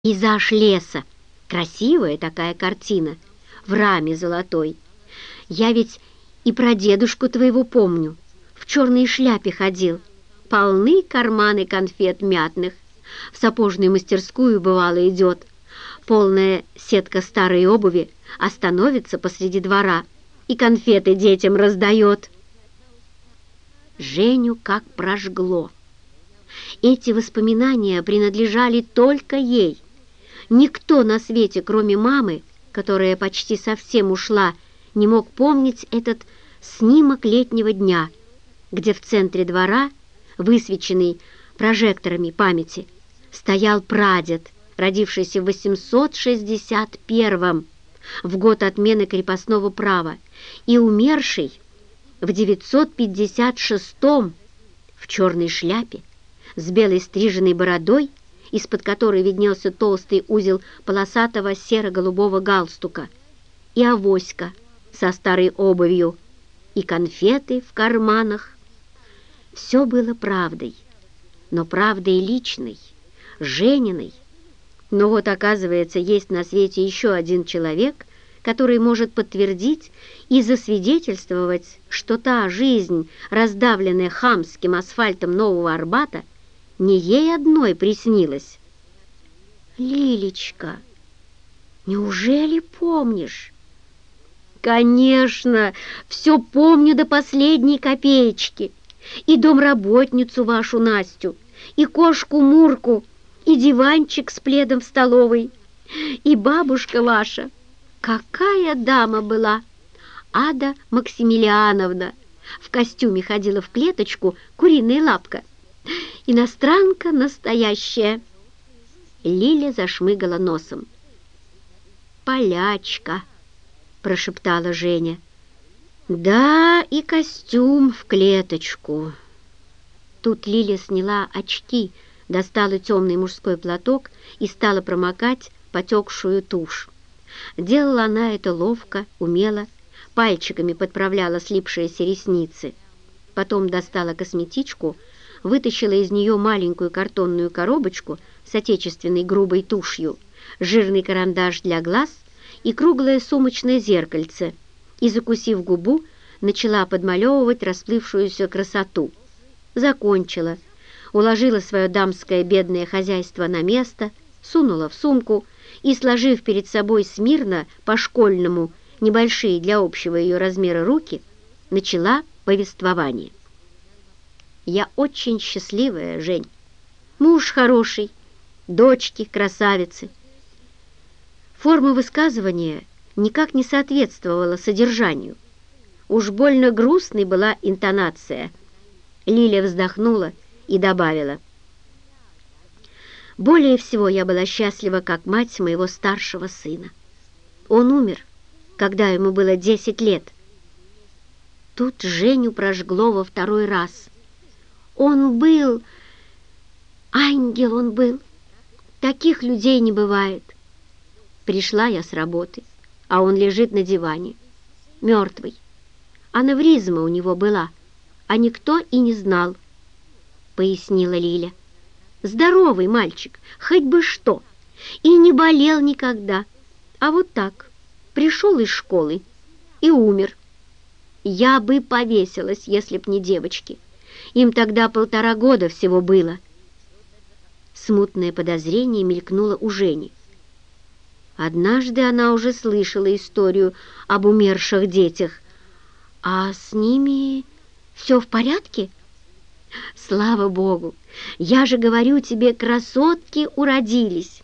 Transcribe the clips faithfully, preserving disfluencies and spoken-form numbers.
Пейзаж леса. Красивая такая картина, в раме золотой. Я ведь и про дедушку твоего помню. В черной шляпе ходил. Полны карманы конфет мятных. В сапожную мастерскую, бывало, идет. Полная сетка старой обуви остановится посреди двора и конфеты детям раздает. Женю как прожгло. Эти воспоминания принадлежали только ей. Никто на свете, кроме мамы, которая почти совсем ушла, не мог помнить этот снимок летнего дня, где в центре двора, высвеченный прожекторами памяти, стоял прадед, родившийся в восемьсот шестьдесят первом, в год отмены крепостного права, и умерший в девятьсот пятьдесят шестом в черной шляпе, с белой стриженной бородой, из-под которой виднелся толстый узел полосатого серо-голубого галстука, и авоська со старой обувью, и конфеты в карманах. Все было правдой, но правдой личной, Жениной. Но вот, оказывается, есть на свете еще один человек, который может подтвердить и засвидетельствовать, что та жизнь, раздавленная хамским асфальтом Нового Арбата, не ей одной приснилась. Лилечка, неужели помнишь? Конечно, все помню до последней копеечки. И домработницу вашу Настю, и кошку Мурку, и диванчик с пледом в столовой, и бабушка ваша. Какая дама была! Ада Максимилиановна. В костюме ходила в клеточку, куриная лапка. Иностранка настоящая. Лиля зашмыгала носом. «Полячка», — прошептала Женя. «Да, и костюм в клеточку». Тут Лиля сняла очки, достала темный мужской платок и стала промокать потекшую тушь. Делала она это ловко, умело, пальчиками подправляла слипшиеся ресницы. Потом достала косметичку, вытащила из нее маленькую картонную коробочку с отечественной грубой тушью, жирный карандаш для глаз и круглое сумочное зеркальце, и, закусив губу, начала подмалевывать расплывшуюся красоту. Закончила, уложила свое дамское бедное хозяйство на место, сунула в сумку и, сложив перед собой смирно по-школьному небольшие для общего ее размера руки, начала повествование. «Я очень счастливая, Жень. Муж хороший, дочки красавицы». Форма высказывания никак не соответствовала содержанию. Уж больно грустной была интонация. Лиля вздохнула и добавила: «Более всего я была счастлива как мать моего старшего сына. Он умер, когда ему было десять лет». Тут Женю прожгло во второй раз. Он был... ангел он был. Таких людей не бывает. Пришла я с работы, а он лежит на диване, мертвый. Аневризма у него была, а никто и не знал, пояснила Лиля. Здоровый мальчик, хоть бы что, и не болел никогда. А вот так, пришел из школы и умер. Я бы повесилась, если б не девочки. Им тогда полтора года всего было. Смутное подозрение мелькнуло у Жени. Однажды она уже слышала историю об умерших детях. А с ними все в порядке? Слава Богу! Я же говорю тебе, красотки уродились.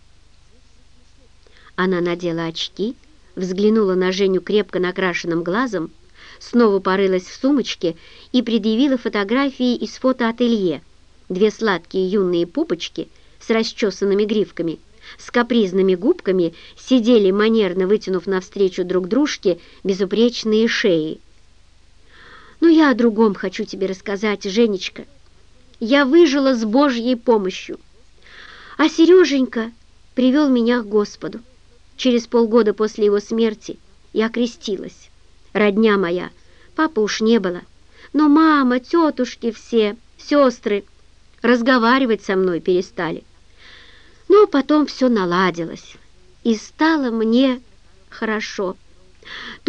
Она надела очки, взглянула на Женю крепко накрашенным глазом, снова порылась в сумочке и предъявила фотографии из фотоателье. Две сладкие юные пупочки с расчесанными гривками, с капризными губками сидели, манерно вытянув навстречу друг дружке безупречные шеи. «Ну, я о другом хочу тебе рассказать, Женечка. Я выжила с Божьей помощью, а Сереженька привел меня к Господу. Через полгода после его смерти я крестилась. Родня моя, папы уж не было, но мама, тетушки все, сестры разговаривать со мной перестали. Но потом все наладилось, и стало мне хорошо.